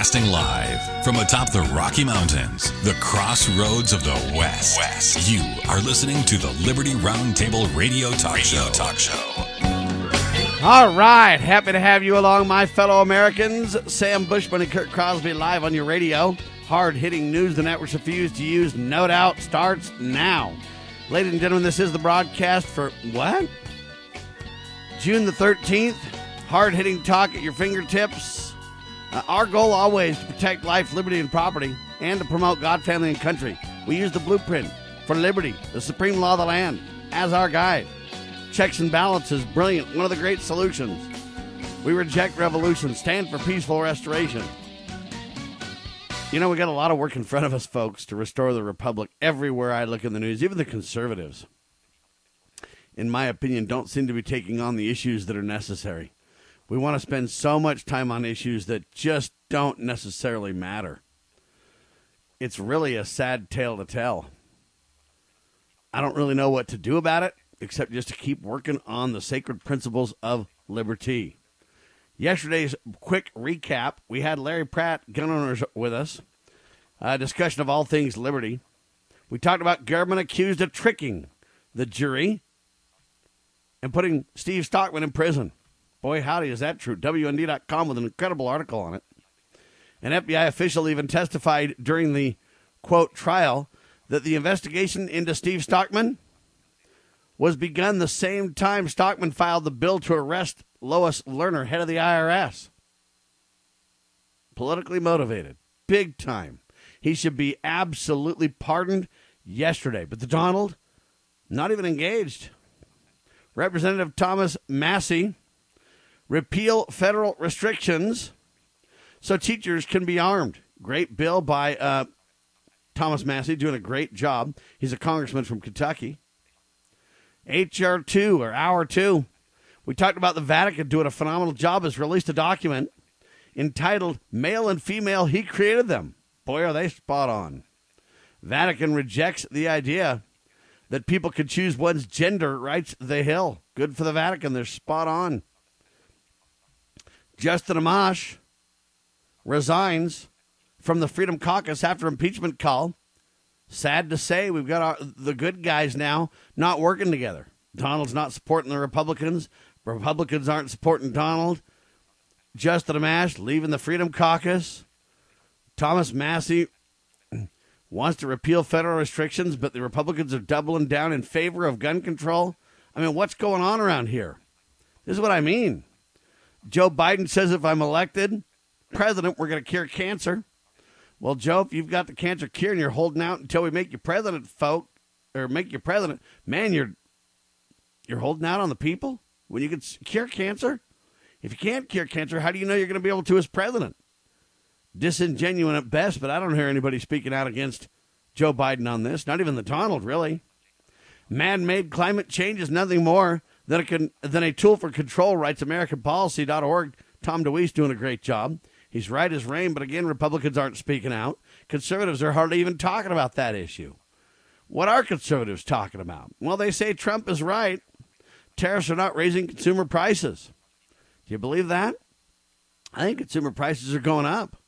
Broadcasting live from atop the Rocky Mountains, the crossroads of the West. You are listening to the Liberty Roundtable Radio Talk Show. All right. Happy to have you along, my fellow Americans. Sam Bushman and Kurt Crosby live on your radio. Hard-hitting news the networks refuse to use, no doubt, starts now. Ladies and gentlemen, this is the broadcast for, what? June the 13th. Hard-hitting talk at your fingertips. Our goal always to protect life, liberty, and property, and to promote God, family, and country. We use the blueprint for liberty, the supreme law of the land, as our guide. Checks and balances, brilliant, one of the great solutions. We reject revolution, stand for peaceful restoration. You know, we got a lot of work in front of us, folks, to restore the republic. Everywhere I look in the news, even the conservatives, in my opinion, don't seem to be taking on the issues that are necessary. We want to spend so much time on issues that just don't necessarily matter. It's really a sad tale to tell. I don't really know what to do about it, except just to keep working on the sacred principles of liberty. Yesterday's quick recap, we had Larry Pratt, gun owners, with us. A discussion of all things liberty. We talked about government accused of tricking the jury and putting Steve Stockman in prison. Boy, howdy, is that true. WND.com with an incredible article on it. An FBI official even testified during the, quote, trial that the investigation into Steve Stockman was begun the same time Stockman filed the bill to arrest Lois Lerner, head of the IRS. Politically motivated. Big time. He should be absolutely pardoned yesterday. But the Donald, not even engaged. Representative Thomas Massie, repeal federal restrictions so teachers can be armed. Great bill by Thomas Massie, doing a great job. He's a congressman from Kentucky. HR 2, or Hour 2. We talked about the Vatican doing a phenomenal job. Has released a document entitled Male and Female, He Created Them. Boy, are they spot on. Vatican rejects the idea that people could choose one's gender, writes The Hill. Good for the Vatican. They're spot on. Justin Amash resigns from the Freedom Caucus after impeachment call. Sad to say, we've got the good guys now not working together. Donald's not supporting the Republicans. Republicans aren't supporting Donald. Justin Amash leaving the Freedom Caucus. Thomas Massie wants to repeal federal restrictions, but the Republicans are doubling down in favor of gun control. I mean, what's going on around here? This is what I mean. Joe Biden says if I'm elected president, we're going to cure cancer. Well, Joe, if you've got the cancer cure and you're holding out until we make you president, man, you're holding out on the people when you can cure cancer? If you can't cure cancer, how do you know you're going to be able to as president? Disingenuous at best, but I don't hear anybody speaking out against Joe Biden on this, not even the Donald, really. Man-made climate change is nothing more than a tool for control, writes AmericanPolicy.org. Tom DeWeese doing a great job. He's right as rain, but again, Republicans aren't speaking out. Conservatives are hardly even talking about that issue. What are conservatives talking about? Well, they say Trump is right. Tariffs are not raising consumer prices. Do you believe that? I think consumer prices are going up.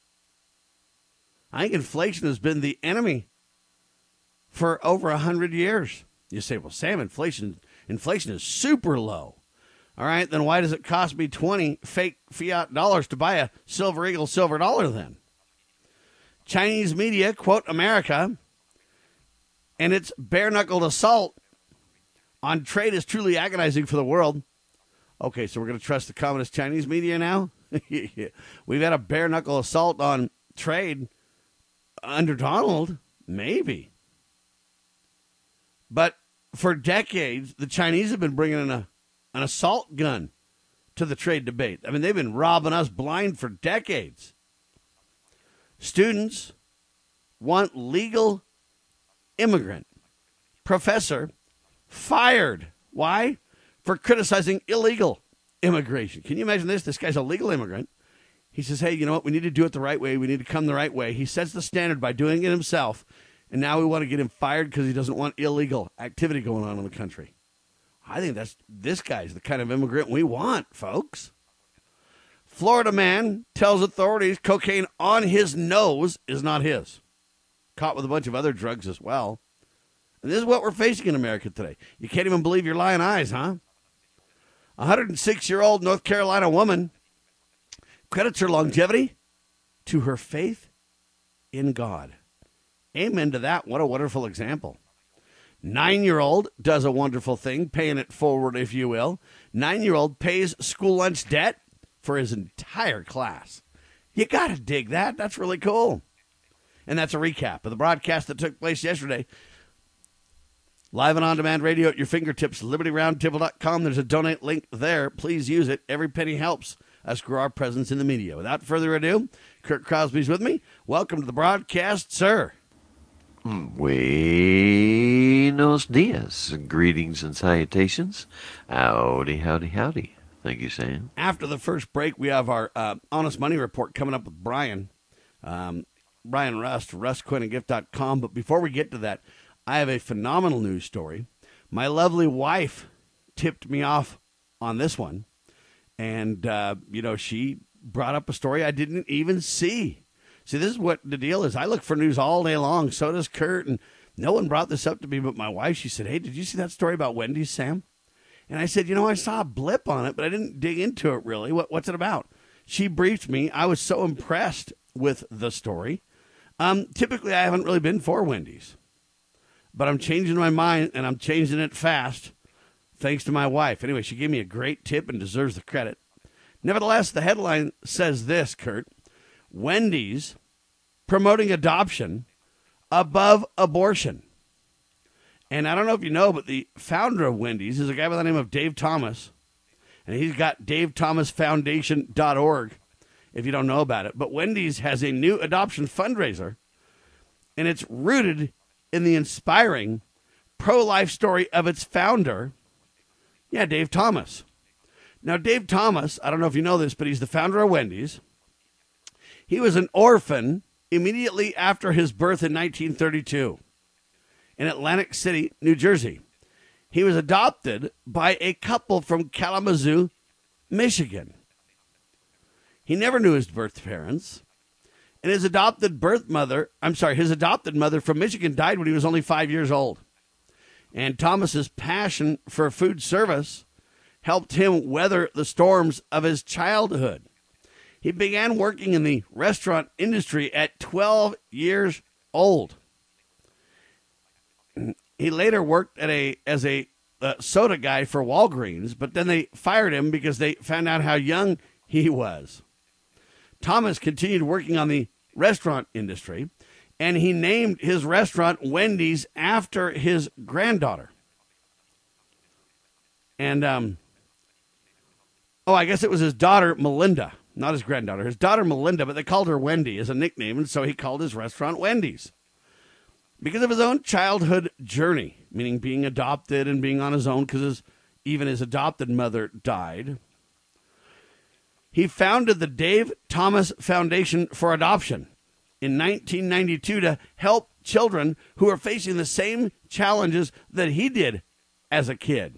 I think inflation has been the enemy for over 100 years. You say, well, Sam, inflation is super low. All right, then why does it cost me 20 fake fiat dollars to buy a Silver Eagle silver dollar then? Chinese media quote America, and its bare-knuckled assault on trade is truly agonizing for the world. Okay, so we're going to trust the communist Chinese media now? We've had a bare-knuckle assault on trade under Donald? Maybe. But for decades, the Chinese have been bringing in an assault gun to the trade debate. I mean, they've been robbing us blind for decades. Students want legal immigrant professor fired. Why? For criticizing illegal immigration. Can you imagine this? This guy's a legal immigrant. He says, hey, you know what? We need to do it the right way. We need to come the right way. He sets the standard by doing it himself. And now we want to get him fired because he doesn't want illegal activity going on in the country. I think this guy's the kind of immigrant we want, folks. Florida man tells authorities cocaine on his nose is not his. Caught with a bunch of other drugs as well. And this is what we're facing in America today. You can't even believe your lying eyes, huh? A 106-year-old North Carolina woman credits her longevity to her faith in God. Amen to that. What a wonderful example. 9-year-old does a wonderful thing, paying it forward, if you will. 9-year-old pays school lunch debt for his entire class. You got to dig that. That's really cool. And that's a recap of the broadcast that took place yesterday. Live and on-demand radio at your fingertips, libertyroundtable.com. There's a donate link there. Please use it. Every penny helps us grow our presence in the media. Without further ado, Kurt Crosby's with me. Welcome to the broadcast, sir. Buenos dias. Greetings and salutations. Howdy, howdy, howdy. Thank you, Sam. After the first break, we have our Honest Money Report coming up with Brian. Brian Rust, RustCoinandGift.com. But before we get to that, I have a phenomenal news story. My lovely wife tipped me off on this one. And, she brought up a story I didn't even see. See, this is what the deal is. I look for news all day long. So does Kurt. And no one brought this up to me but my wife. She said, hey, did you see that story about Wendy's, Sam? And I said, I saw a blip on it, but I didn't dig into it really. What's it about? She briefed me. I was so impressed with the story. Typically, I haven't really been for Wendy's. But I'm changing my mind, and I'm changing it fast, thanks to my wife. Anyway, she gave me a great tip and deserves the credit. Nevertheless, the headline says this, Kurt. Wendy's promoting adoption above abortion. And I don't know if you know, but the founder of Wendy's is a guy by the name of Dave Thomas. And he's got DaveThomasFoundation.org, if you don't know about it. But Wendy's has a new adoption fundraiser, and it's rooted in the inspiring pro-life story of its founder, Dave Thomas. Now, Dave Thomas, I don't know if you know this, but he's the founder of Wendy's. He was an orphan immediately after his birth in 1932 in Atlantic City, New Jersey. He was adopted by a couple from Kalamazoo, Michigan. He never knew his birth parents. And his adopted mother from Michigan died when he was only 5 years old. And Thomas's passion for food service helped him weather the storms of his childhood. He began working in the restaurant industry at 12 years old. He later worked as a soda guy for Walgreens, but then they fired him because they found out how young he was. Thomas continued working on the restaurant industry, and he named his restaurant Wendy's after his granddaughter. And, I guess it was his daughter, Melinda. Not his granddaughter, his daughter Melinda, but they called her Wendy as a nickname, and so he called his restaurant Wendy's. Because of his own childhood journey, meaning being adopted and being on his own because even his adopted mother died, he founded the Dave Thomas Foundation for Adoption in 1992 to help children who are facing the same challenges that he did as a kid.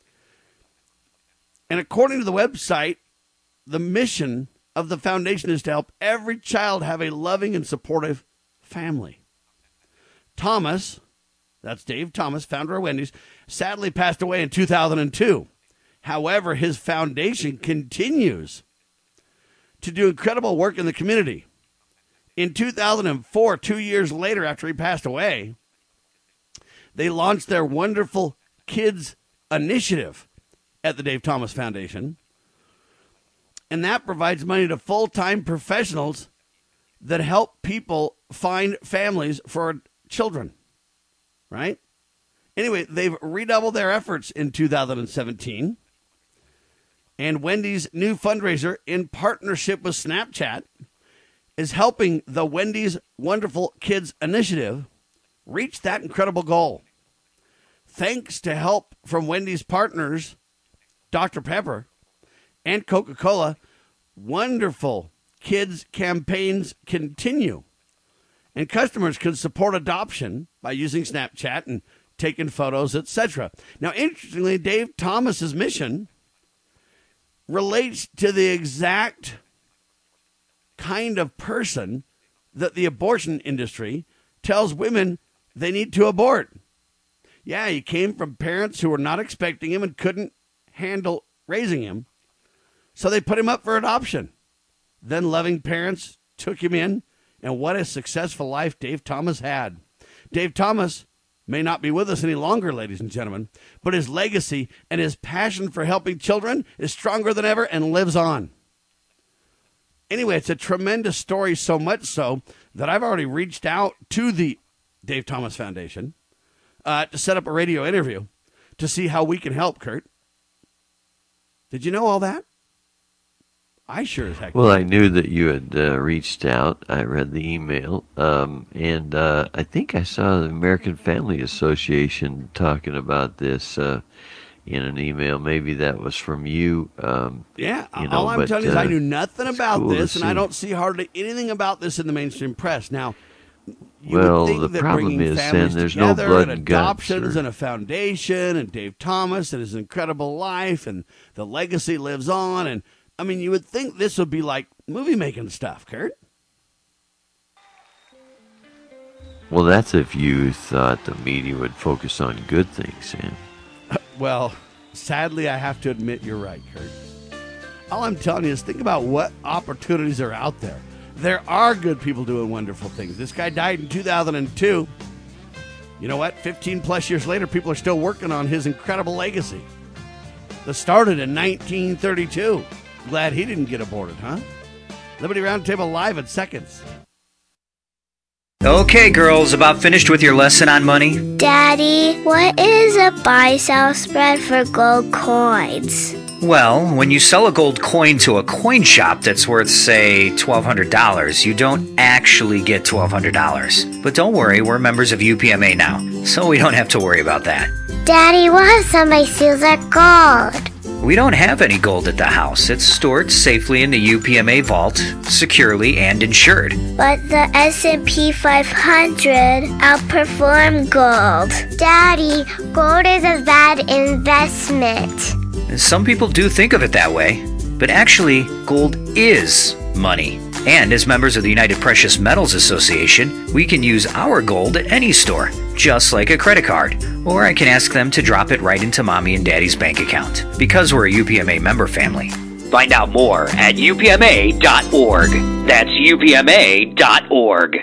And according to the website, the mission of the foundation is to help every child have a loving and supportive family. Thomas, that's Dave Thomas, founder of Wendy's, sadly passed away in 2002. However, his foundation continues to do incredible work in the community. In 2004, 2 years later after he passed away, they launched their wonderful Kids Initiative at the Dave Thomas Foundation. And that provides money to full-time professionals that help people find families for children, right? Anyway, they've redoubled their efforts in 2017. And Wendy's new fundraiser in partnership with Snapchat is helping the Wendy's Wonderful Kids Initiative reach that incredible goal. Thanks to help from Wendy's partners, Dr. Pepper and Coca-Cola, wonderful kids campaigns continue. And customers can support adoption by using Snapchat and taking photos, etc. Now, interestingly, Dave Thomas's mission relates to the exact kind of person that the abortion industry tells women they need to abort. Yeah, he came from parents who were not expecting him and couldn't handle raising him, so they put him up for adoption. Then loving parents took him in, and what a successful life Dave Thomas had. Dave Thomas may not be with us any longer, ladies and gentlemen, but his legacy and his passion for helping children is stronger than ever and lives on. Anyway, it's a tremendous story, so much so that I've already reached out to the Dave Thomas Foundation to set up a radio interview to see how we can help, Kurt. Did you know all that? I sure as heck. Well, I knew that you had reached out. I read the email, and I think I saw the American Family Association talking about this in an email. Maybe that was from you. Yeah, all I'm telling you is I knew nothing about this, and I don't see hardly anything about this in the mainstream press. Now, you would think that bringing families there's together no blood and and guts, adoptions and a foundation and Dave Thomas and his incredible life and the legacy lives on, and I mean, you would think this would be like movie-making stuff, Kurt. Well, that's if you thought the media would focus on good things, Sam. Well, sadly, I have to admit you're right, Kurt. All I'm telling you is think about what opportunities are out there. There are good people doing wonderful things. This guy died in 2002. You know what? 15-plus years later, people are still working on his incredible legacy that started in 1932. Glad he didn't get aborted, huh? Liberty Roundtable live in seconds. Okay, girls, about finished with your lesson on money? Daddy, what is a buy-sell spread for gold coins? Well, when you sell a gold coin to a coin shop that's worth, say, $1,200, you don't actually get $1,200. But don't worry, we're members of UPMA now, so we don't have to worry about that. Daddy, what if somebody steals our gold? We don't have any gold at the house. It's stored safely in the UPMA vault, securely and insured. But the S&P 500 outperformed gold. Daddy, gold is a bad investment. Some people do think of it that way, but actually, gold is money. And as members of the United Precious Metals Association, we can use our gold at any store, just like a credit card. Or I can ask them to drop it right into Mommy and Daddy's bank account, because we're a UPMA member family. Find out more at upma.org. That's upma.org.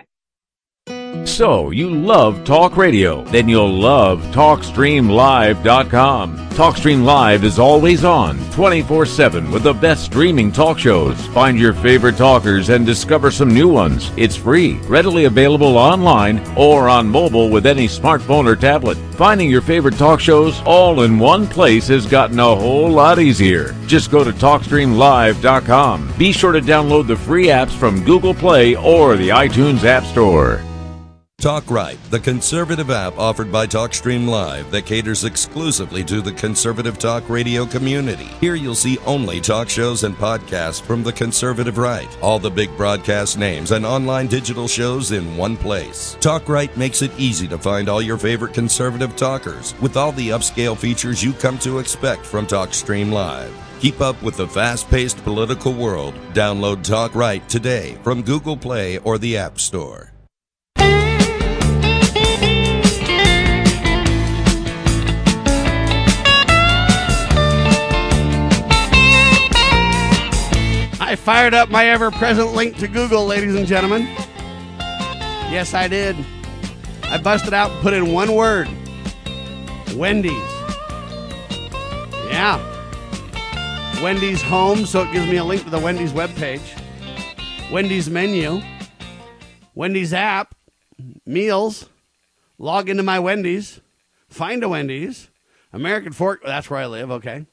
So, you love talk radio? Then you'll love TalkStreamLive.com. TalkStream Live is always on, 24/7, with the best streaming talk shows. Find your favorite talkers and discover some new ones. It's free, readily available online or on mobile with any smartphone or tablet. Finding your favorite talk shows all in one place has gotten a whole lot easier. Just go to TalkStreamLive.com. Be sure to download the free apps from Google Play or the iTunes App Store. Talk Right, the conservative app offered by TalkStream Live that caters exclusively to the conservative talk radio community. Here you'll see only talk shows and podcasts from the conservative right. All the big broadcast names and online digital shows in one place. Talk Right makes it easy to find all your favorite conservative talkers with all the upscale features you come to expect from TalkStream Live. Keep up with the fast-paced political world. Download Talk Right today from Google Play or the App Store. I fired up my ever-present link to Google, ladies and gentlemen. Yes, I did. I busted out and put in one word. Wendy's. Yeah. Wendy's home, so it gives me a link to the Wendy's webpage. Wendy's menu. Wendy's app. Meals. Log into my Wendy's. Find a Wendy's. American Fork. That's where I live, okay.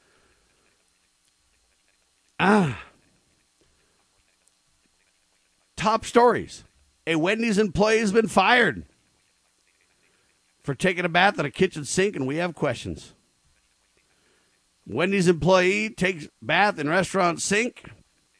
Top stories. A Wendy's employee has been fired for taking a bath at a kitchen sink, and we have questions. Wendy's employee takes bath in restaurant sink.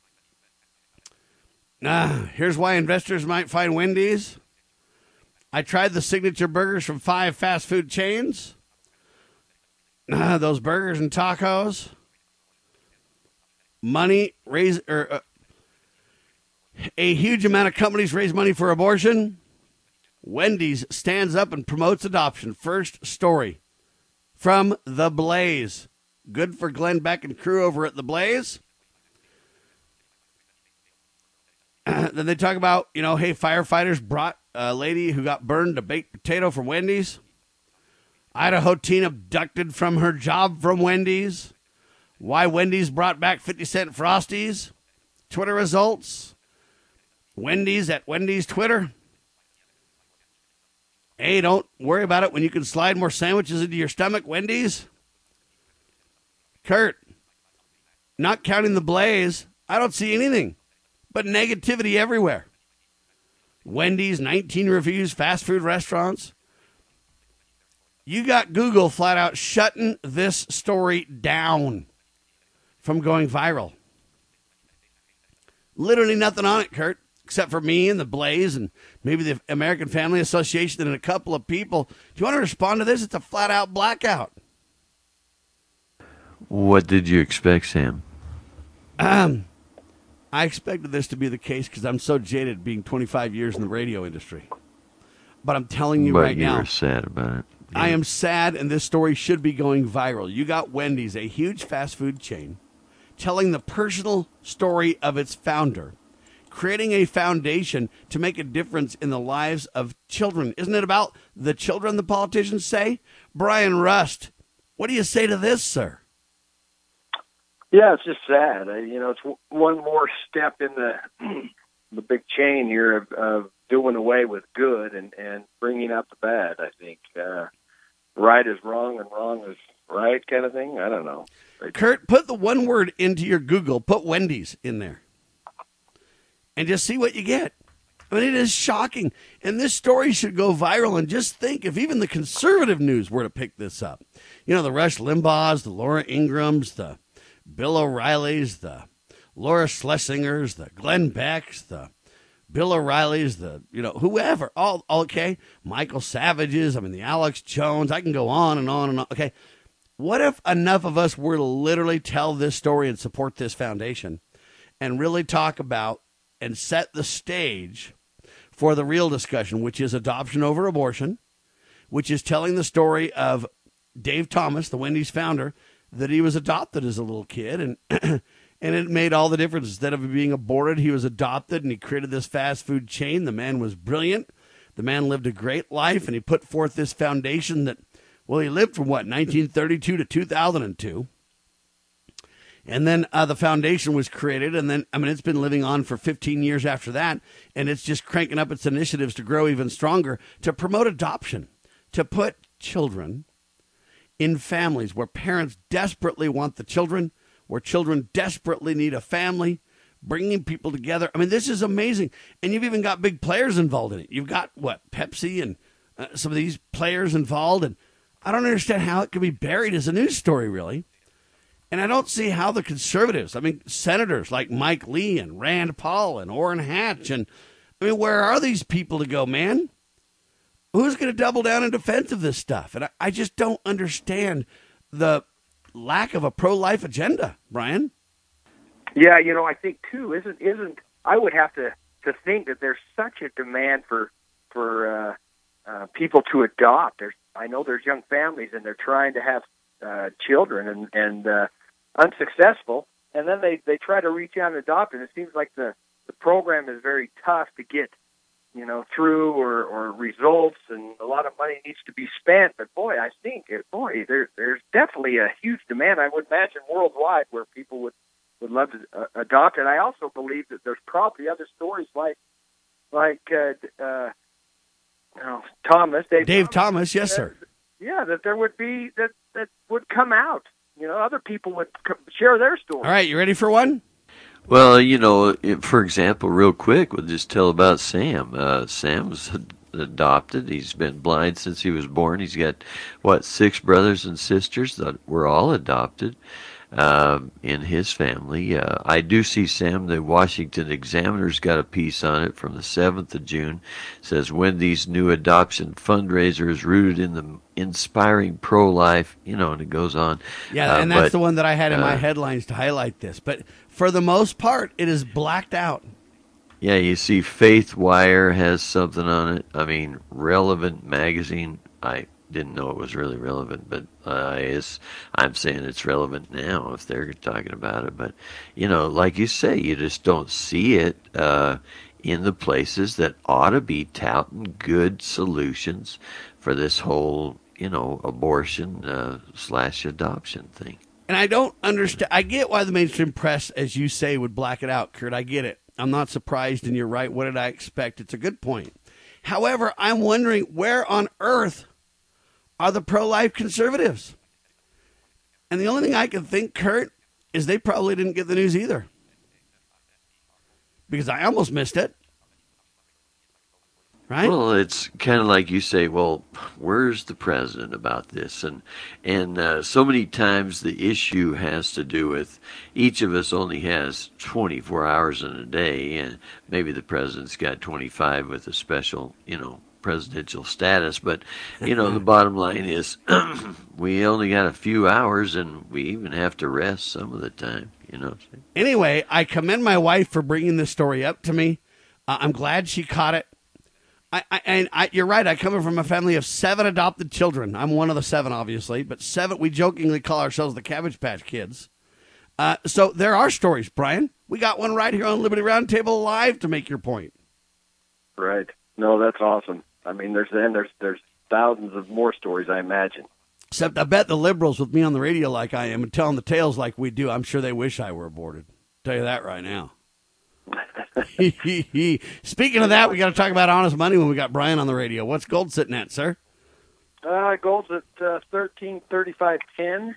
Here's why investors might find Wendy's. I tried the signature burgers from 5 fast food chains. Those burgers and tacos. A huge amount of companies raise money for abortion. Wendy's stands up and promotes adoption. First story from The Blaze. Good for Glenn Beck and crew over at The Blaze. Then they talk about, hey, firefighters brought a lady who got burned a baked potato from Wendy's. Idaho teen abducted from her job from Wendy's. Why Wendy's brought back 50-cent Frosties. Twitter results. Wendy's at Wendy's Twitter. Hey, don't worry about it when you can slide more sandwiches into your stomach, Wendy's. Kurt, not counting The Blaze, I don't see anything but negativity everywhere. Wendy's, 19 reviews, fast food restaurants. You got Google flat out shutting this story down from going viral. Literally nothing on it, Kurt, except for me and The Blaze and maybe the American Family Association and a couple of people. Do you want to respond to this? It's a flat out blackout. What did you expect, Sam? I expected this to be the case because I'm so jaded being 25 years in the radio industry. But I'm telling you right now. But you were sad about it. Yeah. I am sad, and this story should be going viral. You got Wendy's, a huge fast food chain, telling the personal story of its founder, creating a foundation to make a difference in the lives of children. Isn't it about the children, the politicians say? Brian Rust, what do you say to this, sir? Yeah, it's just sad. It's one more step in the big chain here of doing away with good and bringing up the bad, I think. Right is wrong and wrong is right kind of thing. I don't know. Kurt, put the one word into your Google. Put Wendy's in there. And just see what you get. I mean, it is shocking. And this story should go viral. And just think if even the conservative news were to pick this up. The Rush Limbaughs, the Laura Ingrams, the Bill O'Reillys, the Laura Schlesingers, the Glenn Becks, the Bill O'Reillys, the, whoever, all okay, Michael Savages, the Alex Jones, I can go on and on and on. Okay, what if enough of us were to literally tell this story and support this foundation and really talk about and set the stage for the real discussion, which is adoption over abortion, which is telling the story of Dave Thomas, the Wendy's founder, that he was adopted as a little kid, and and it made all the difference. Instead of being aborted, he was adopted, and he created this fast food chain. The man was brilliant. The man lived a great life, and he put forth this foundation that, he lived from, 1932 to 2002. And then the foundation was created, and then, it's been living on for 15 years after that, and it's just cranking up its initiatives to grow even stronger, to promote adoption, to put children in families where parents desperately want the children, where children desperately need a family, bringing people together. This is amazing. And you've even got big players involved in it. You've got, Pepsi and some of these players involved. And I don't understand how it can be buried as a news story, really. And I don't see how the conservatives, senators like Mike Lee and Rand Paul and Orrin Hatch, and where are these people to go, man? Who's going to double down in defense of this stuff? And I just don't understand the lack of a pro-life agenda, Brian. Yeah, I think too isn't I would have to think that there's such a demand for people to adopt. I know there's young families and they're trying to have children and unsuccessful, and then they try to reach out and adopt, and it seems like the program is very tough to get through or results, and a lot of money needs to be spent. But I think there's definitely a huge demand. I would imagine worldwide where people would love to adopt. And I also believe that there's probably other stories like Thomas, Dave Thomas, yes, sir. Yeah, that there would be that would come out. Other people would share their story. All right, you ready for one? Well, for example, real quick, we'll just tell about Sam. Sam was adopted. He's been blind since he was born. He's got, 6 brothers and sisters that were all adopted in his family. I do see, Sam, the Washington Examiner's got a piece on it from the 7th of June. It says, Wendy's new adoption fundraiser is rooted in the inspiring pro-life, and it goes on. Yeah, and that's the one that I had in my headlines to highlight this. But for the most part, it is blacked out. Yeah, you see Faith Wire has something on it. I mean, Relevant Magazine, I didn't know it was really relevant, but I'm saying it's relevant now if they're talking about it. But, like you say, you just don't see it in the places that ought to be touting good solutions for this whole, abortion / adoption thing. And I don't understand. I get why the mainstream press, as you say, would black it out, Kurt. I get it. I'm not surprised, and you're right. What did I expect? It's a good point. However, I'm wondering, where on earth are the pro-life conservatives? And the only thing I can think, Kurt, is they probably didn't get the news either. Because I almost missed it. Right? Well, it's kind of like you say, well, where's the president about this? And so many times the issue has to do with each of us only has 24 hours in a day, and maybe the president's got 25 with a special, presidential status. But, the bottom line is we only got a few hours, and we even have to rest some of the time, Anyway, I commend my wife for bringing this story up to me. I'm glad she caught it. You're right. I come from a family of 7 adopted children. I'm one of the 7, obviously, but 7. We jokingly call ourselves the Cabbage Patch Kids. So there are stories, Brian. We got one right here on Liberty Roundtable Live to make your point. Right. No, that's awesome. I mean, there's thousands of more stories, I imagine. Except I bet the liberals with me on the radio like I am and telling the tales like we do, I'm sure they wish I were aborted. Tell you that right now. Speaking of that, we got to talk about honest money when we got Brian on the radio. What's gold sitting at, sir? Gold's at $13.35.10.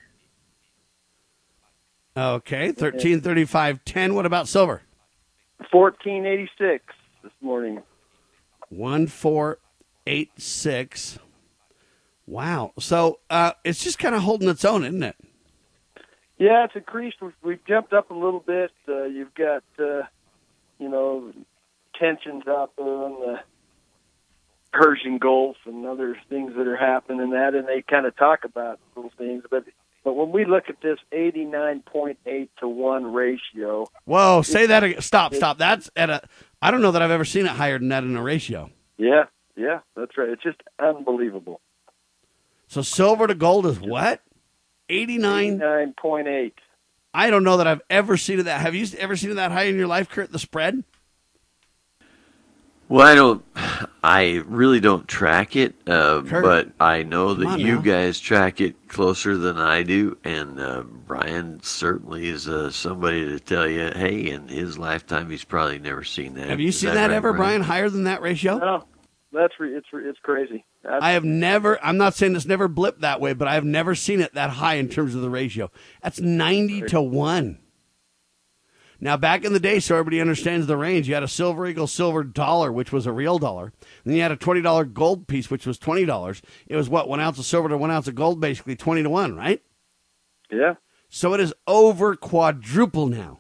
Okay, $13.35.10. What about silver? $14.86 this morning. 1486. Wow. So it's just kind of holding its own, isn't it? Yeah, it's increased. We've jumped up a little bit. You've got tensions out there on the Persian Gulf and other things that are happening in that, and they kind of talk about those things. But when we look at this 89.8 to 1 ratio. Whoa, say that again. Stop. That's I don't know that I've ever seen it higher than that in a ratio. Yeah, that's right. It's just unbelievable. So silver to gold is what? 89.8. I don't know that I've ever seen it that. Have you ever seen it that high in your life, Kurt, the spread? Well, I really don't track it, but I know that you guys track it closer than I do, and Brian certainly is somebody to tell you, hey, in his lifetime, he's probably never seen that. Have you seen that ever, Brian, higher than that ratio? No, it's crazy. I have never, I'm not saying it's never blipped that way, but I have never seen it that high in terms of the ratio. That's 90 to 1. Now, back in the day, so everybody understands the range, you had a Silver Eagle silver dollar, which was a real dollar. Then you had a $20 gold piece, which was $20. It was what, 1 ounce of silver to 1 ounce of gold, basically 20 to 1, right? Yeah. So it is over quadruple now.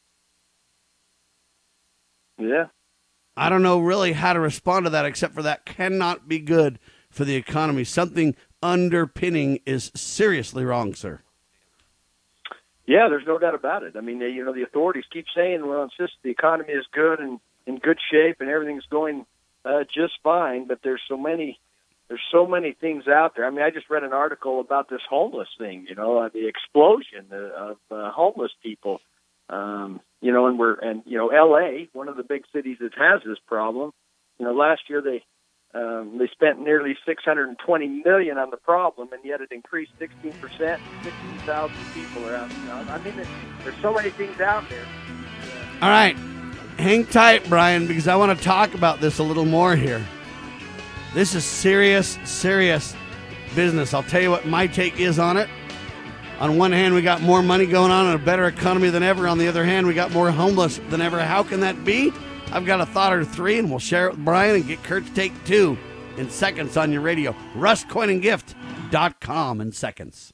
Yeah. I don't know really how to respond to that, except for that cannot be good for the economy. Something underpinning is seriously wrong, sir. Yeah, there's no doubt about it. I mean, the authorities keep saying, well, it's just the economy is good and in good shape and everything's going just fine, but there's so many things out there. I mean, I just read an article about this homeless thing, the explosion of homeless people. And LA, one of the big cities that has this problem, last year they spent nearly $620 million on the problem, and yet it increased 16%. 16,000 people are out. I mean, there's so many things out there. All right, hang tight, Brian, because I want to talk about this a little more here. This is serious business. I'll tell you what my take is on it. On one hand, we got more money going on and a better economy than ever. On the other hand, we got more homeless than ever. How can that be? I've got a thought or 3, and we'll share it with Brian and get Kurt's take 2 in seconds on your radio. RustCoinandGift.com in seconds.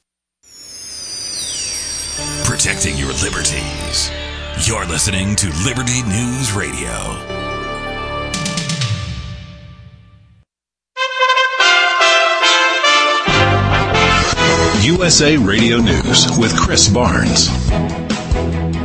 Protecting your liberties. You're listening to Liberty News Radio. USA Radio News with Chris Barnes.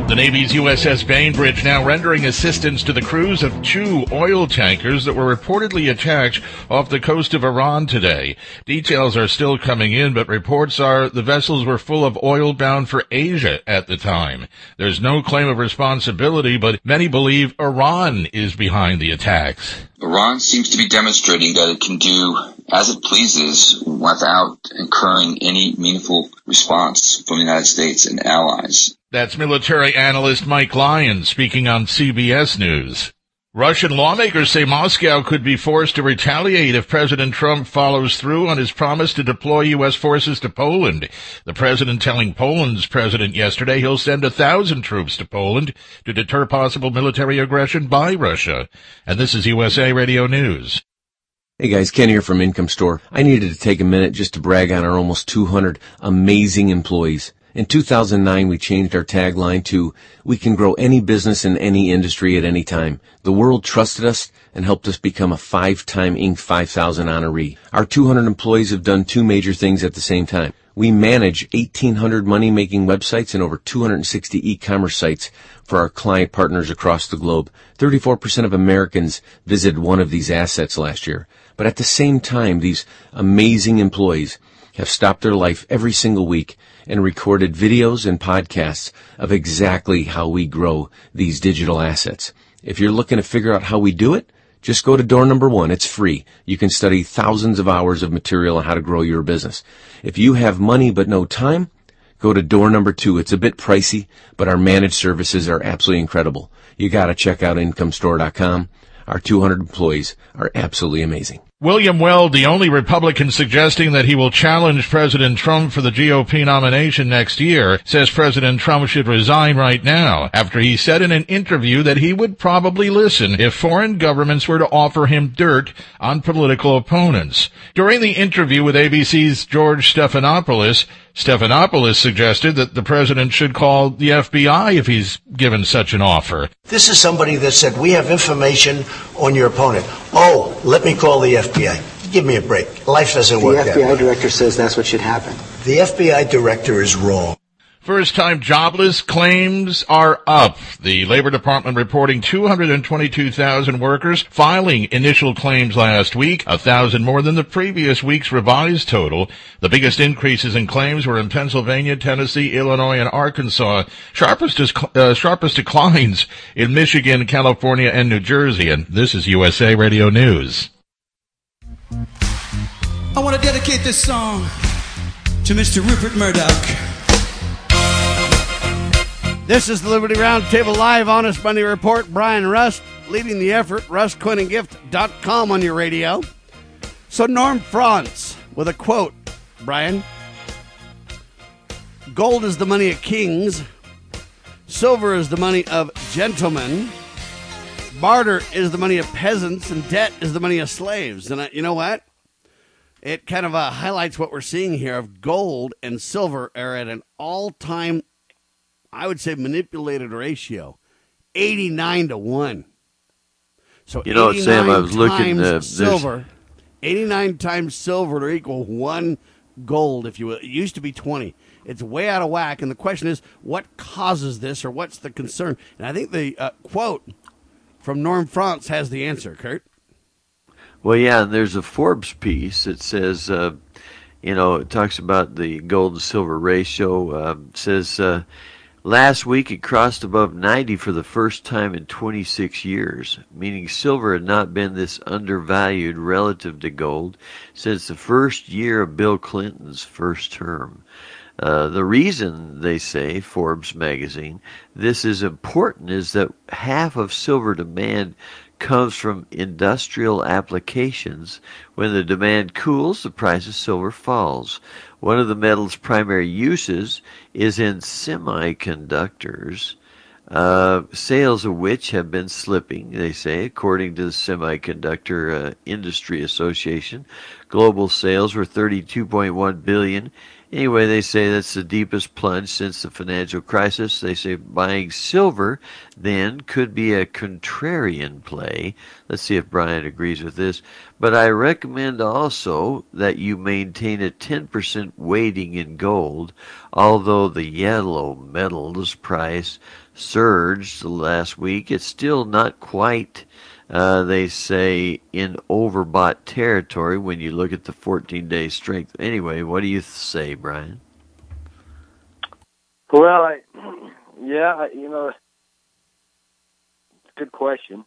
The Navy's USS Bainbridge now rendering assistance to the crews of 2 oil tankers that were reportedly attacked off the coast of Iran today. Details are still coming in, but reports are the vessels were full of oil bound for Asia at the time. There's no claim of responsibility, but many believe Iran is behind the attacks. Iran seems to be demonstrating that it can do as it pleases without incurring any meaningful response from the United States and allies. That's military analyst Mike Lyons speaking on CBS News. Russian lawmakers say Moscow could be forced to retaliate if President Trump follows through on his promise to deploy U.S. forces to Poland. The president telling Poland's president yesterday he'll send 1,000 troops to Poland to deter possible military aggression by Russia. And this is USA Radio News. Hey guys, Ken here from Income Store. I needed to take a minute just to brag on our almost 200 amazing employees. In 2009, we changed our tagline to, "We can grow any business in any industry at any time." The world trusted us and helped us become a 5-time Inc. 5000 honoree. Our 200 employees have done 2 major things at the same time. We manage 1,800 money-making websites and over 260 e-commerce sites for our client partners across the globe. 34% of Americans visited one of these assets last year. But at the same time, these amazing employees have stopped their life every single week and recorded videos and podcasts of exactly how we grow these digital assets. If you're looking to figure out how we do it, just go to door number 1. It's free. You can study thousands of hours of material on how to grow your business. If you have money but no time, go to door number 2. It's a bit pricey, but our managed services are absolutely incredible. You gotta check out IncomeStore.com. Our 200 employees are absolutely amazing. William Weld, the only Republican suggesting that he will challenge President Trump for the GOP nomination next year, says President Trump should resign right now, after he said in an interview that he would probably listen if foreign governments were to offer him dirt on political opponents. During the interview with ABC's George Stephanopoulos suggested that the president should call the FBI if he's given such an offer. This is somebody that said, we have information on your opponent. Oh, let me call the FBI. Give me a break. Life doesn't work that way. The FBI director says that's what should happen. The FBI director is wrong. First-time jobless claims are up. The Labor Department reporting 222,000 workers filing initial claims last week, 1,000 more than the previous week's revised total. The biggest increases in claims were in Pennsylvania, Tennessee, Illinois, and Arkansas. Sharpest declines in Michigan, California, and New Jersey. And this is USA Radio News. I want to dedicate this song to Mr. Rupert Murdoch. This is the Liberty Roundtable Live Honest Money Report. Brian Rust leading the effort. RustCoinandGift.com on your radio. So Norm Franz with a quote, Brian. Gold is the money of kings. Silver is the money of gentlemen. Barter is the money of peasants. And debt is the money of slaves. And you know what? It kind of highlights what we're seeing here of gold and silver are at an all-time, I would say, manipulated ratio, 89-1. So you know, Sam, I was looking at silver. 89 times silver to equal 1 gold, if you will. It used to be 20. It's way out of whack. And the question is, what causes this, or what's the concern? And I think the quote from Norm Franz has the answer, Kurt. Well, yeah, and there's a Forbes piece that says, it talks about the gold and silver ratio. Says last week it crossed above 90 for the first time in 26 years, meaning silver had not been this undervalued relative to gold since the first year of Bill Clinton's first term. The reason, they say, Forbes magazine, this is important is that half of silver demand comes from industrial applications. When the demand cools, the price of silver falls. One of the metal's primary uses is in semiconductors, sales of which have been slipping, they say, according to the Semiconductor Industry Association. Global sales were $32.1 billion Anyway, they say that's the deepest plunge since the financial crisis. They say buying silver then could be a contrarian play. Let's see if Brian agrees with this. But I recommend also that you maintain a 10% weighting in gold, although the yellow metals price surged last week. It's still not quite, they say, in overbought territory when you look at the 14-day strength. Anyway, what do you say, Brian? Well, good question.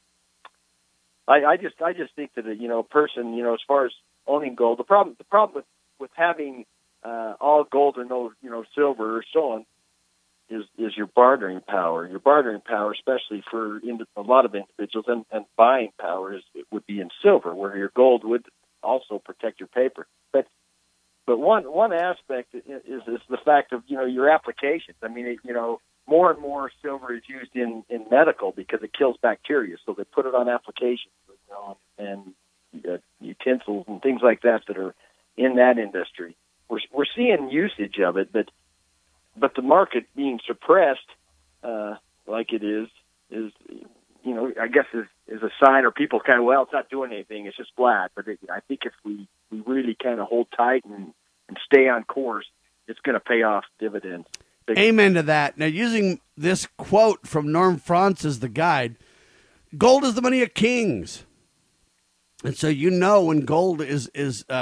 I just think that a person, as far as owning gold, the problem with having all gold and no silver or so on is your bartering power. Your bartering power, especially for a lot of individuals, and buying power would be in silver, where your gold would also protect your paper. But one aspect is the fact of your applications. I mean, more and more silver is used in medical because it kills bacteria, so they put it on applications and utensils and things like that are in that industry. We're seeing usage of it, but the market being suppressed, like it is I guess is a sign, or people kind of, well, it's not doing anything, it's just flat. But I think if we really kind of hold tight and stay on course, it's going to pay off dividends. Amen to that. Now, using this quote from Norm Franz as the guide, gold is the money of kings. And so when gold is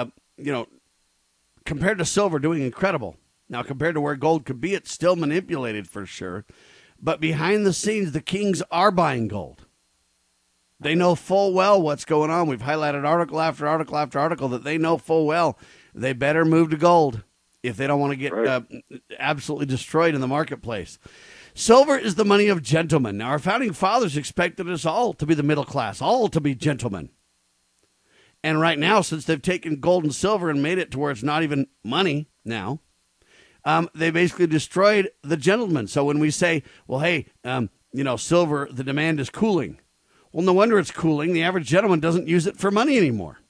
compared to silver, doing incredible. Now, compared to where gold could be, it's still manipulated for sure. But behind the scenes, the kings are buying gold. They know full well what's going on. We've highlighted article after article after article that they know full well they better move to gold if they don't want to get absolutely destroyed in the marketplace. Silver is the money of gentlemen. Now, our founding fathers expected us all to be the middle class, all to be gentlemen. And right now, since they've taken gold and silver and made it to where it's not even money now, they basically destroyed the gentleman. So when we say, well, hey, silver, the demand is cooling. Well, no wonder it's cooling. The average gentleman doesn't use it for money anymore.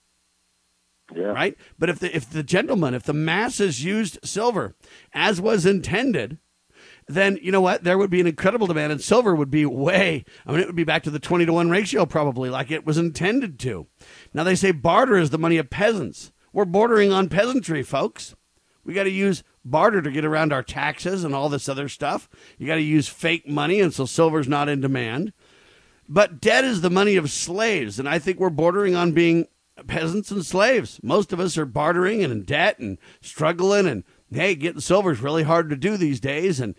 Yeah. Right? But if the masses used silver as was intended, then you know what? There would be an incredible demand, and silver would be it would be back to the 20-to-1 ratio probably, like it was intended to. Now they say barter is the money of peasants. We're bordering on peasantry, folks. We got to use barter to get around our taxes and all this other stuff. You got to use fake money, and so silver's not in demand. But debt is the money of slaves, and I think we're bordering on being peasants and slaves. Most of us are bartering and in debt and struggling, and hey, getting silver is really hard to do these days. And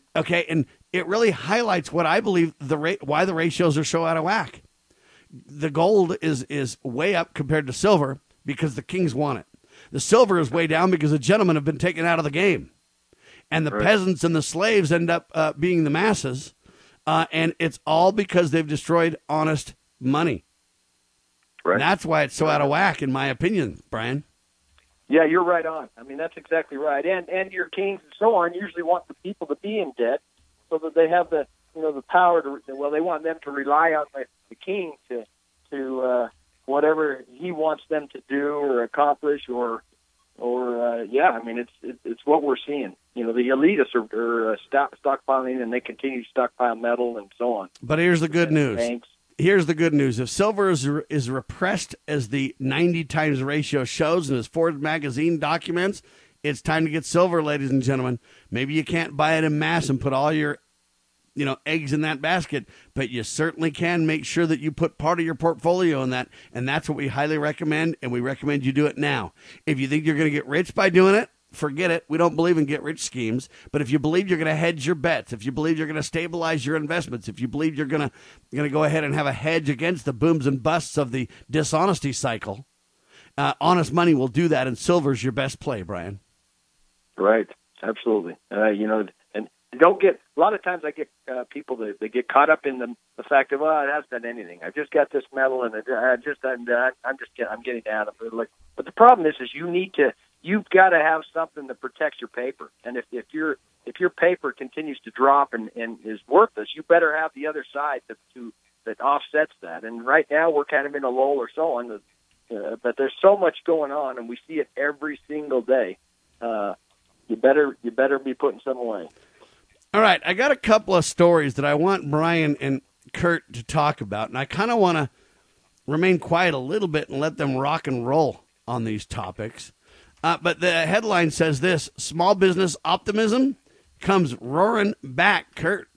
it really highlights what I believe why the ratios are so out of whack. The gold is way up compared to silver because the kings want it. The silver is way down because the gentlemen have been taken out of the game. And the peasants and the slaves end up being the masses. And it's all because they've destroyed honest money. Right. And that's why it's so out of whack, in my opinion, Brian. Yeah, you're right on. I mean, that's exactly right. And your kings and so on usually want the people to be in debt so that they have the power to, they want them to rely on the king to whatever he wants them to do or accomplish or it's what we're seeing. The elitists are stockpiling, and they continue to stockpile metal and so on. But here's the good news. Banks. Here's the good news. If silver is repressed as the 90 times ratio shows and as Forbes magazine documents, it's time to get silver, ladies and gentlemen. Maybe you can't buy it in mass and put all your eggs in that basket, but you certainly can make sure that you put part of your portfolio in that, and that's what we highly recommend, and we recommend you do it now. If you think you're going to get rich by doing it, forget it. We don't believe in get-rich schemes, but if you believe you're going to hedge your bets, if you believe you're going to stabilize your investments, if you believe you're going to go ahead and have a hedge against the booms and busts of the dishonesty cycle, honest money will do that, and silver's your best play, Brian. Right, absolutely. And don't get, a lot of times I get people that they get caught up in the fact of, it hasn't done anything. I've just got this metal, and I'm getting out of it. But the problem is you've got to have something that protects your paper. And if your paper continues to drop and is worthless, you better have the other side that offsets that. And right now we're kind of in a lull or so on, but there's so much going on, and we see it every single day. you better be putting some away. All right, I got a couple of stories that I want Brian and Kurt to talk about, and I kind of want to remain quiet a little bit and let them rock and roll on these topics. But the headline says this: small business optimism comes roaring back. Kurt.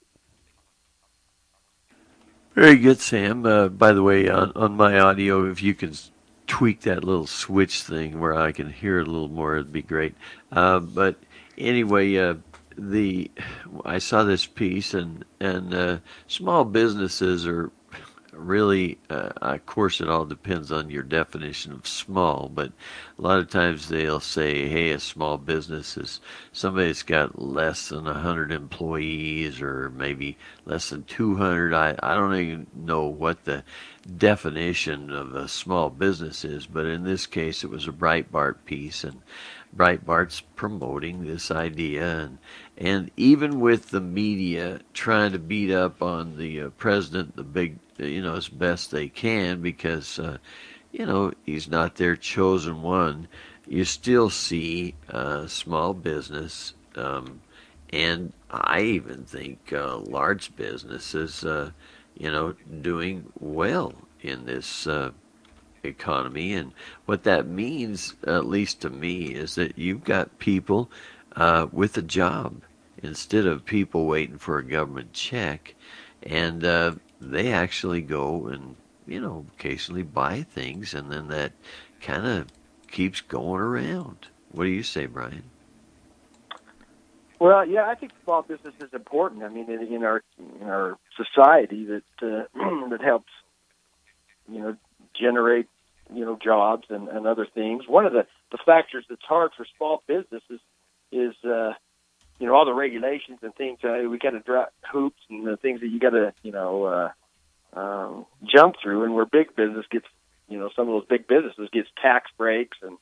Very good, Sam. By the way, on my audio, if you can tweak that little switch thing where I can hear it a little more, it'd be great. But anyway, I saw this piece, and small businesses are really, of course, it all depends on your definition of small, but a lot of times they'll say, hey, a small business is somebody that's got less than 100 employees or maybe less than 200. I don't even know what the definition of a small business is, but in this case it was a Breitbart piece, and Breitbart's promoting this idea, and even with the media trying to beat up on the president, the big, as best they can, because he's not their chosen one, you still see small business, and I even think large businesses, doing well in this economy. And what that means, at least to me, is that you've got people with a job instead of people waiting for a government check, and they actually go and occasionally buy things, and then that kind of keeps going around. What do you say, Brian? Well, yeah, I think small business is important. I mean, in our society, that helps generate jobs and other things. One of the factors that's hard for small businesses is all the regulations and things. We got to drop hoops and the things that you got to jump through. And where big business gets, some of those big businesses gets tax breaks and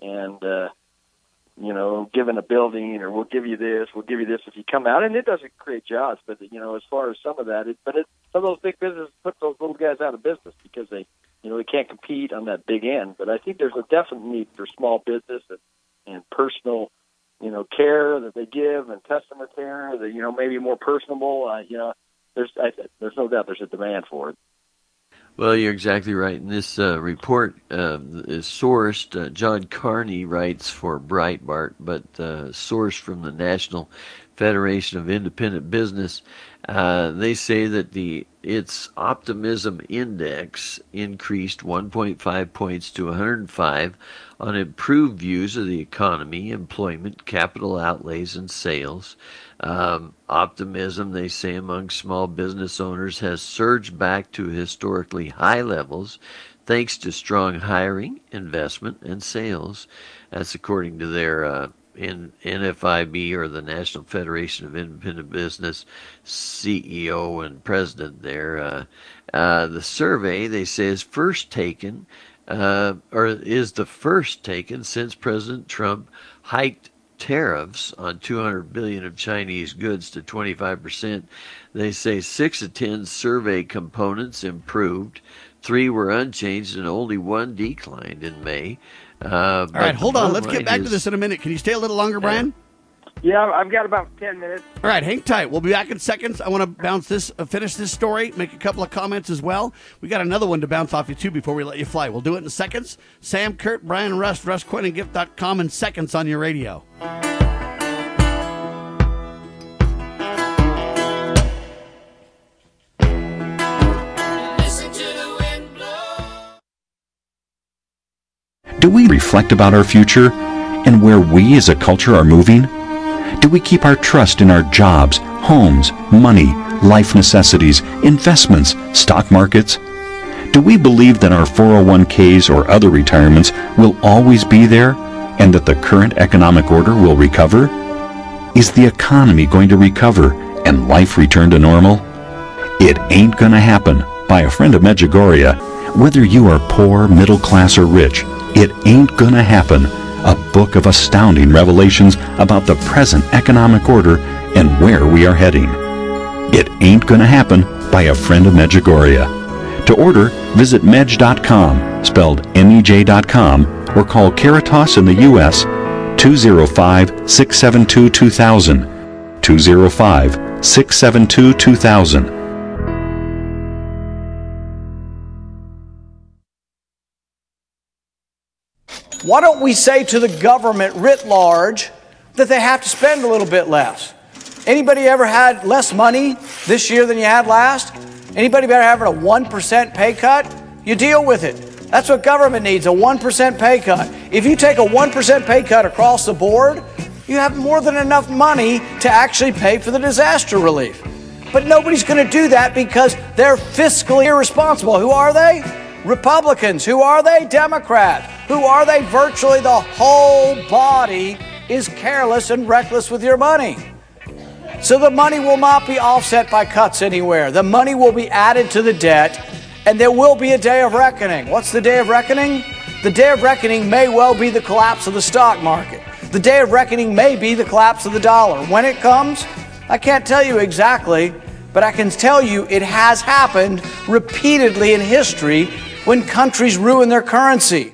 given a building, or we'll give you this if you come out, and it doesn't create jobs. But as far as some of that, some of those big businesses put those little guys out of business because they can't compete on that big end. But I think there's a definite need for small business and personal, care that they give, and customer care that maybe more personable. There's no doubt there's a demand for it. Well, you're exactly right. And this report is sourced. John Carney writes for Breitbart, but sourced from the National Federation of Independent Business. They say that its optimism index increased 1.5 points to 105 on improved views of the economy, employment, capital outlays, and sales. Optimism, they say, among small business owners has surged back to historically high levels thanks to strong hiring, investment, and sales. That's according to their NFIB, or the National Federation of Independent Business, CEO and president there. The survey, they say, is the first taken since President Trump hiked tariffs on $200 billion of Chinese goods to 25%. They say 6 of 10 survey components improved, 3 were unchanged, and only 1 declined in May. All right, hold on. Let's get back to this in a minute. Can you stay a little longer, Brian? Yeah, I've got about 10 minutes. All right, hang tight. We'll be back in seconds. I want to finish this story, make a couple of comments as well. We got another one to bounce off you, too, before we let you fly. We'll do it in seconds. Sam, Kurt, Brian, Russ, RussQuentinGift.com in seconds on your radio. Do we reflect about our future and where we as a culture are moving? Do we keep our trust in our jobs, homes, money, life necessities, investments, stock markets? Do we believe that our 401ks or other retirements will always be there and that the current economic order will recover? Is the economy going to recover and life return to normal? It Ain't Gonna Happen by a friend of Medjugorje. Whether you are poor, middle class, or rich, It Ain't Gonna Happen, a book of astounding revelations about the present economic order and where we are heading. It Ain't Gonna Happen by a friend of Medjugorje. To order, visit Medj.com, spelled MEJ.com, or call Caritas in the U.S. 205-672-2000. 205-672-2000. Why don't we say to the government writ large that they have to spend a little bit less? Anybody ever had less money this year than you had last? Anybody ever having a 1% pay cut? You deal with it. That's what government needs, a 1% pay cut. If you take a 1% pay cut across the board, you have more than enough money to actually pay for the disaster relief. But nobody's going to do that because they're fiscally irresponsible. Who are they? Republicans. Who are they? Democrats. Who are they? Virtually the whole body is careless and reckless with your money. So the money will not be offset by cuts anywhere. The money will be added to the debt, and there will be a day of reckoning. What's the day of reckoning? The day of reckoning may well be the collapse of the stock market. The day of reckoning may be the collapse of the dollar. When it comes, I can't tell you exactly, but I can tell you it has happened repeatedly in history when countries ruin their currency.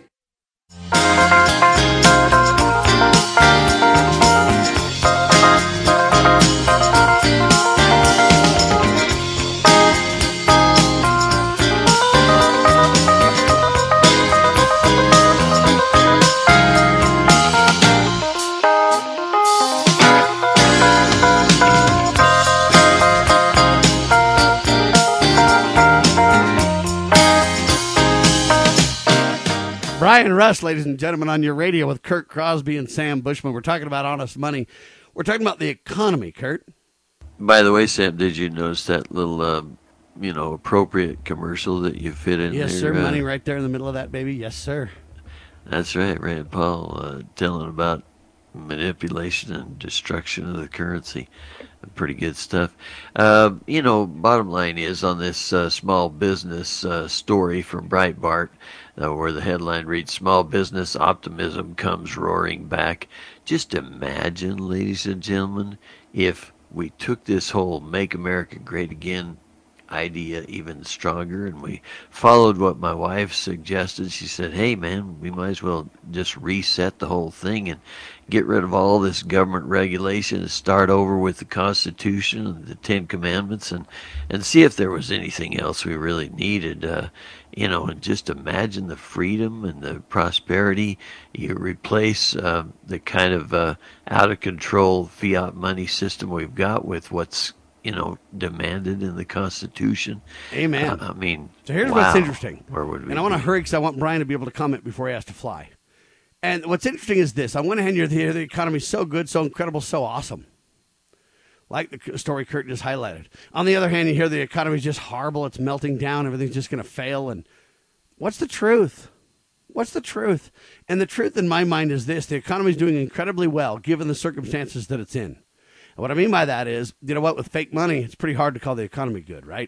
Brian Russ, ladies and gentlemen, on your radio with Kurt Crosby and Sam Bushman. We're talking about honest money. We're talking about the economy, Kurt. By the way, Sam, did you notice that little, appropriate commercial that you fit in there? Yes, sir. Money right there in the middle of that, baby. Yes, sir. That's right. Rand Paul telling about manipulation and destruction of the currency. Pretty good stuff. Bottom line is on this small business story from Breitbart, where the headline reads, "Small business optimism comes roaring back." Just imagine, ladies and gentlemen, if we took this whole Make America Great Again idea even stronger and we followed what my wife suggested. She said, hey man, we might as well just reset the whole thing and get rid of all this government regulation and start over with the Constitution and the Ten Commandments and see if there was anything else we really needed. And just imagine the freedom and the prosperity. You replace the kind of out of control fiat money system we've got with what's demanded in the Constitution. Amen. So here's wow. what's interesting. Where would we and I want to hurry because I want Brian to be able to comment before he has to fly. And what's interesting is this. On one hand, the economy's so good, so incredible, so awesome. Like the story Kurt just highlighted. On the other hand, you hear the economy's just horrible. It's melting down. Everything's just going to fail. And what's the truth? What's the truth? And the truth in my mind is this. The economy's doing incredibly well, given the circumstances that it's in. And what I mean by that is, you know what, with fake money, it's pretty hard to call the economy good, right?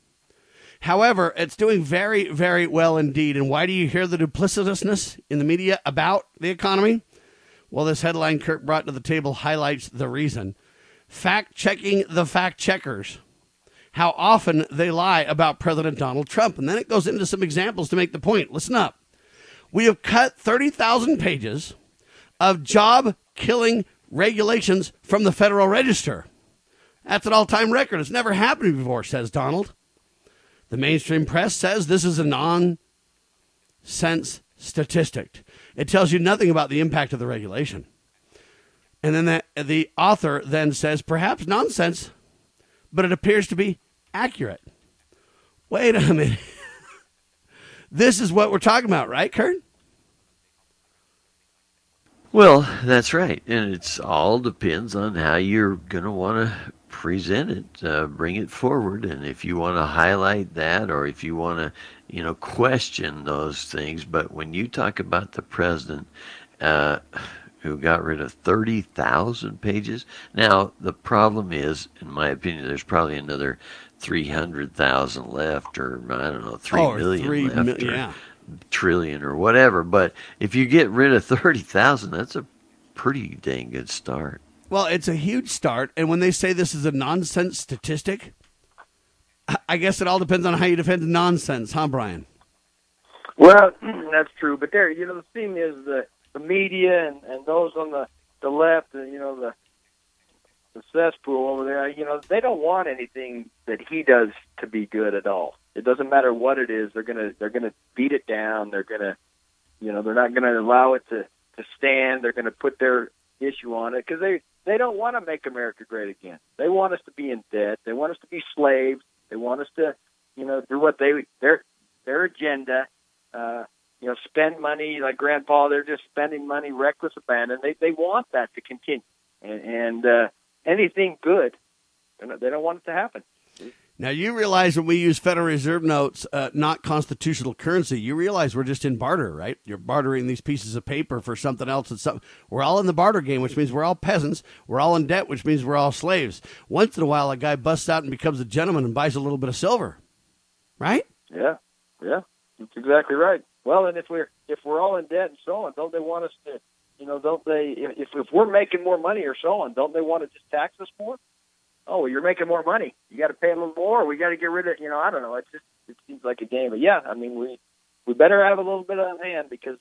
However, it's doing very, very well indeed. And why do you hear the duplicitousness in the media about the economy? Well, this headline Kurt brought to the table highlights the reason. Fact-checking the fact-checkers. How often they lie about President Donald Trump. And then it goes into some examples to make the point. Listen up. We have cut 30,000 pages of job-killing regulations from the Federal Register. That's an all-time record. It's never happened before, says Donald. The mainstream press says this is a nonsense statistic. It tells you nothing about the impact of the regulation. And then the author then says, perhaps nonsense, but it appears to be accurate. Wait a minute. This is what we're talking about, right, Kurt? Well, that's right. And it's all depends on how you're going to want to present it, bring it forward. And if you want to highlight that or if you want to, question those things. But when you talk about the president who got rid of 30,000 pages, now the problem is, in my opinion, there's probably another 300,000 left, or I don't know, 3 million left. Yeah. Trillion or whatever, but if you get rid of 30,000, that's a pretty dang good start. Well, it's a huge start, and when they say this is a nonsense statistic, I guess it all depends on how you defend nonsense, huh, Brian? Well, that's true, but the thing is the media and those on the left, the cesspool over there, they don't want anything that he does to be good at all. It doesn't matter what it is. They're gonna beat it down. They're gonna, they're not gonna allow it to stand. They're gonna put their issue on it because they don't want to make America great again. They want us to be in debt. They want us to be slaves. They want us to, do what their agenda. Spend money like Grandpa. They're just spending money, reckless abandon. They want that to continue, and anything good, they don't want it to happen. Now, you realize when we use Federal Reserve notes, not constitutional currency, you realize we're just in barter, right? You're bartering these pieces of paper for something else. We're all in the barter game, which means we're all peasants. We're all in debt, which means we're all slaves. Once in a while, a guy busts out and becomes a gentleman and buys a little bit of silver, right? Yeah, that's exactly right. Well, and if we're all in debt and so on, don't they want us to, don't they, if we're making more money or so on, don't they want to just tax us more? Oh, well, you're making more money. You got to pay a little more. We got to get rid of, I don't know. It seems like a game. But yeah, I mean, we better have a little bit on hand because,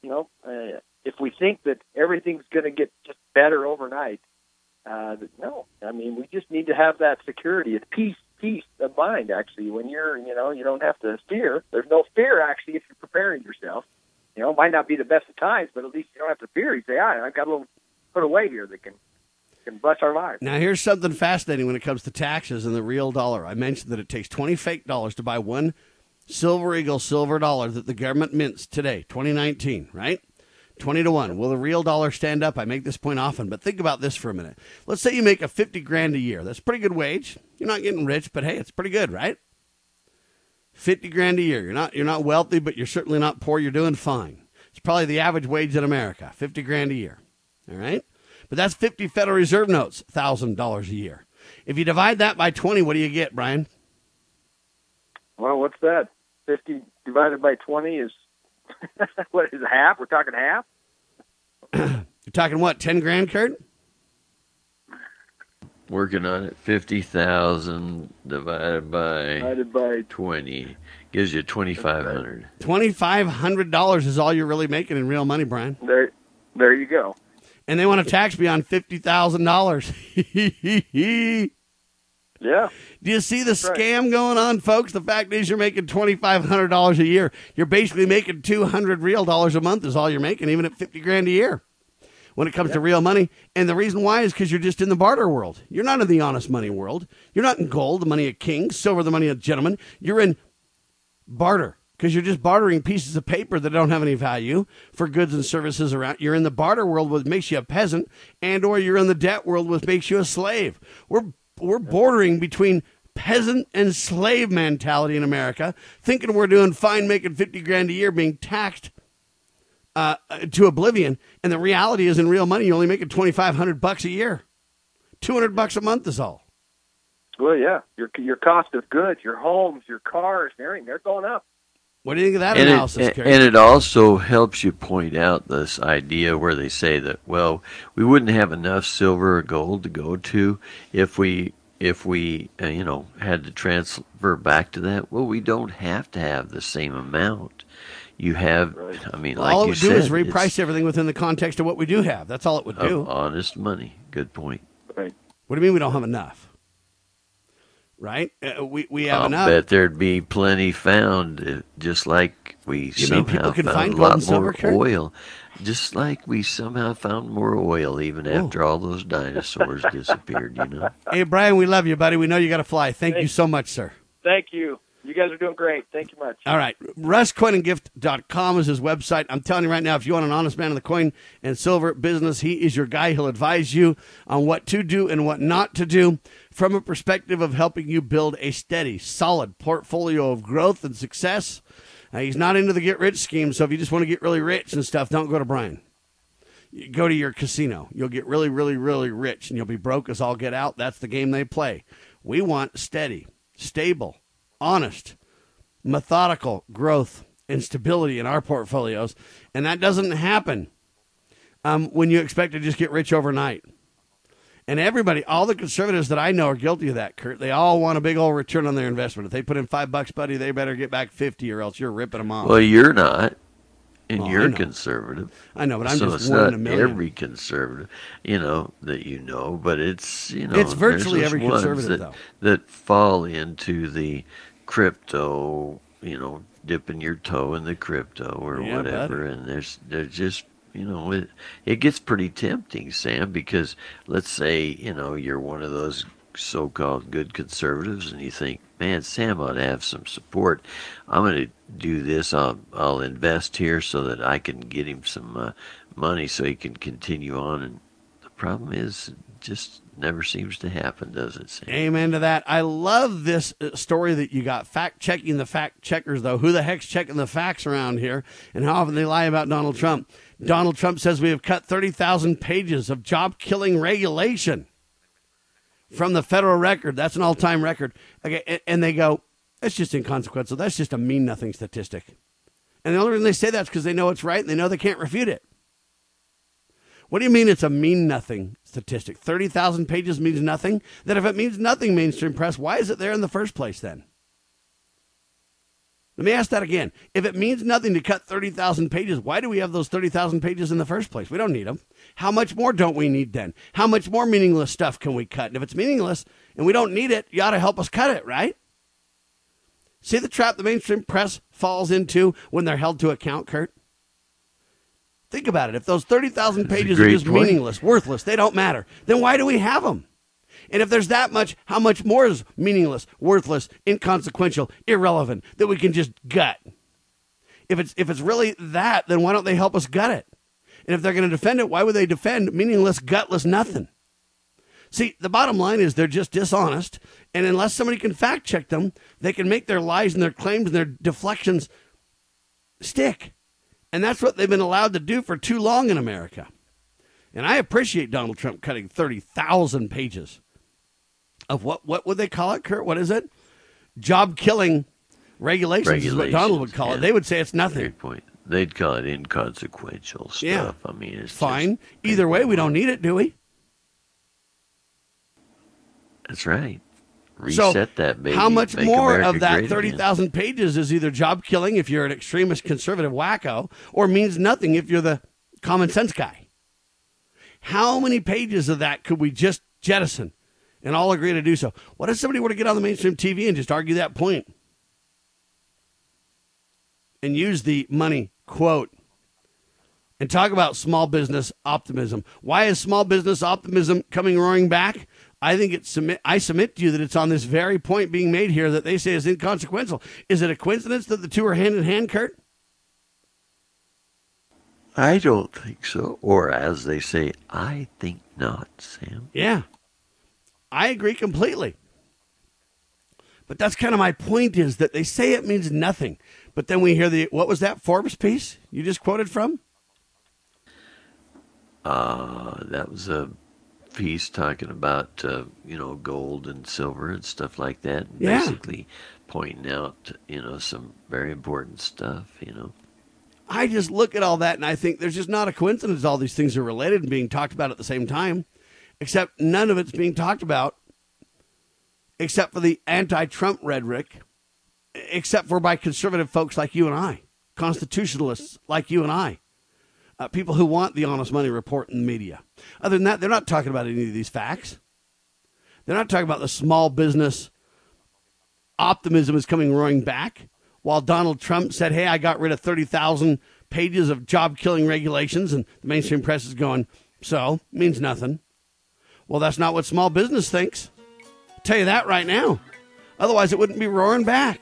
if we think that everything's going to get just better overnight, no. I mean, we just need to have that security, peace of mind. Actually, when you're, you don't have to fear. There's no fear actually if you're preparing yourself. It might not be the best of times, but at least you don't have to fear. You say, I've got a little put away here that can bless our lives. Now, here's something fascinating when it comes to taxes and the real dollar. I mentioned that it takes 20 fake dollars to buy one Silver Eagle silver dollar that the government mints today, 2019, right? 20 to 1. Will the real dollar stand up? I make this point often, but think about this for a minute. Let's say you make a $50,000 a year. That's a pretty good wage. You're not getting rich, but hey, it's pretty good, right? $50,000 a year. You're not wealthy, but you're certainly not poor. You're doing fine. It's probably the average wage in America, $50,000 a year. All right? But that's 50 Federal Reserve notes, $1,000 a year. If you divide that by 20, what do you get, Brian? Well, what's that? 50 divided by 20 is, what is it, half? We're talking half? You're talking what, 10 grand, Kurt? Working on it. 50,000 divided by 20 gives you $2,500. $2,500 is all you're really making in real money, Brian. There you go. And they want to tax me on $50,000. Yeah. Do you see the scam going on, folks? The fact is you're making $2,500 a year. You're basically making $200 real dollars a month is all you're making, even at $50,000 a year when it comes to real money. And the reason why is because you're just in the barter world. You're not in the honest money world. You're not in gold, the money of kings, silver, the money of gentlemen. You're in barter. Because you're just bartering pieces of paper that don't have any value for goods and services around. You're in the barter world, which makes you a peasant, and or you're in the debt world, which makes you a slave. We're bordering between peasant and slave mentality in America, thinking we're doing fine, making $50,000 a year, being taxed to oblivion. And the reality is, in real money, you're only making $2,500 a year. $200 a month is all. Well, yeah, your cost of goods, your homes, your cars, they're going up. What do you think of that analysis, Kerry? And it also helps you point out this idea where they say that, well, we wouldn't have enough silver or gold to go to if we had to transfer back to that. Well, we don't have to have the same amount. You have, I mean, like all you said. All it would do is reprice it's everything within the context of what we do have. That's all it would do. Honest money. Good point. Right. What do you mean we don't have enough? Right? We have enough. I bet there'd be plenty found, just like we somehow found a lot more oil. Just like we somehow found more oil even after all those dinosaurs disappeared, Hey, Brian, we love you, buddy. We know you got to fly. Thank you so much, sir. Thank you. You guys are doing great. Thank you much. All right. RussCoinandGift.com is his website. I'm telling you right now, if you want an honest man in the coin and silver business, he is your guy. He'll advise you on what to do and what not to do from a perspective of helping you build a steady, solid portfolio of growth and success. He's not into the get-rich scheme, so if you just want to get really rich and stuff, don't go to Brian. You go to your casino. You'll get really, really, really rich, and you'll be broke as all get out. That's the game they play. We want steady, stable, honest, methodical growth and stability in our portfolios, and that doesn't happen when you expect to just get rich overnight. And everybody, all the conservatives that I know are guilty of that, Kurt. They all want a big old return on their investment. If they put in $5, buddy, they better get back 50, or else you're ripping them off. Well, you're not. And Well, you're I know. conservative. I know, but I'm so just it's one in not a million. every conservative, that you know, but it's, It's virtually there's those every ones conservative, though. that fall into the crypto, dipping your toe in the crypto or Yeah, whatever, and they're just, it gets pretty tempting, Sam, because let's say, you're one of those so-called good conservatives and you think, man, Sam ought to have some support. I'm going to do this. I'll invest here so that I can get him some money so he can continue on. And the problem is, it just never seems to happen, does it, Sam? Amen to that. I love this story that you got. Fact-checking the fact-checkers, though. Who the heck's checking the facts around here and how often they lie about Donald Trump? Donald Trump says we have cut 30,000 pages of job-killing regulation from the federal record. That's an all-time record. Okay, and they go, that's just inconsequential. That's just a mean-nothing statistic. And the only reason they say that's because they know it's right and they know they can't refute it. What do you mean it's a mean-nothing statistic? 30,000 pages means nothing? Then if it means nothing, mainstream press, why is it there in the first place then? Let me ask that again. If it means nothing to cut 30,000 pages, why do we have those 30,000 pages in the first place? We don't need them. How much more don't we need then? How much more meaningless stuff can we cut? And if it's meaningless and we don't need it, you ought to help us cut it, right? See the trap the mainstream press falls into when they're held to account, Kurt? Think about it. If those 30,000 pages are just meaningless, worthless, they don't matter, then why do we have them? And if there's that much, how much more is meaningless, worthless, inconsequential, irrelevant that we can just gut? If it's really that, then why don't they help us gut it? And if they're going to defend it, why would they defend meaningless, gutless nothing? See, the bottom line is they're just dishonest, and unless somebody can fact check them, they can make their lies and their claims and their deflections stick. And that's what they've been allowed to do for too long in America. And I appreciate Donald Trump cutting 30,000 pages of what would they call it, Kurt? What is it? Job-killing regulations is what Donald would call it. They would say it's nothing. Great point. They'd call it inconsequential stuff. Yeah. I mean, it's fine. Either way, we don't need it, do we? That's right. Reset that, baby. How much Make more America of that great 30,000 pages is either job-killing if you're an extremist conservative wacko or means nothing if you're the common sense guy? How many pages of that could we just jettison and all agree to do so? What if somebody were to get on the mainstream TV and just argue that point and use the money quote and talk about small business optimism? Why is small business optimism coming roaring back? I think I submit to you that it's on this very point being made here that they say is inconsequential. Is it a coincidence that the two are hand in hand, Kurt? I don't think so. Or as they say, I think not, Sam. Yeah. I agree completely. But that's kind of my point, is that they say it means nothing. But then we hear what was that Forbes piece you just quoted from? That was a piece talking about, gold and silver and stuff like that. And basically pointing out, some very important stuff, I just look at all that and I think there's just not a coincidence all these things are related and being talked about at the same time, except none of it's being talked about except for the anti-Trump rhetoric, except for by conservative folks like you and I, constitutionalists like you and I, people who want the honest money report in the media. Other than that, they're not talking about any of these facts. They're not talking about the small business optimism is coming roaring back. While Donald Trump said, hey, I got rid of 30,000 pages of job-killing regulations, and the mainstream press is going, so, means nothing. Well, that's not what small business thinks. I'll tell you that right now. Otherwise, it wouldn't be roaring back.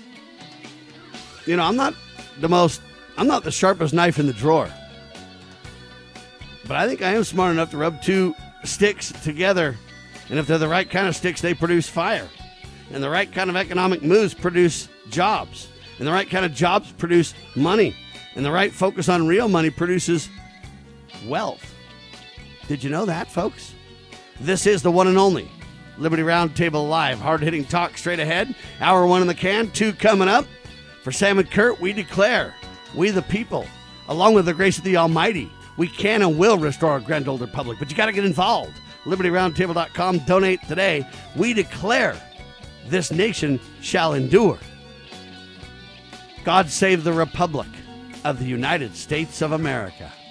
I'm not the sharpest knife in the drawer. But I think I am smart enough to rub two sticks together, and if they're the right kind of sticks, they produce fire. And the right kind of economic moves produce jobs. And the right kind of jobs produce money. And the right focus on real money produces wealth. Did you know that, folks? This is the one and only Liberty Roundtable Live. Hard-hitting talk straight ahead. Hour 1 in the can, 2 coming up. For Sam and Kurt, we declare, we the people, along with the grace of the Almighty, we can and will restore our grand old republic. But you got to get involved. LibertyRoundtable.com. Donate today. We declare this nation shall endure. God save the republic. of the United States of America.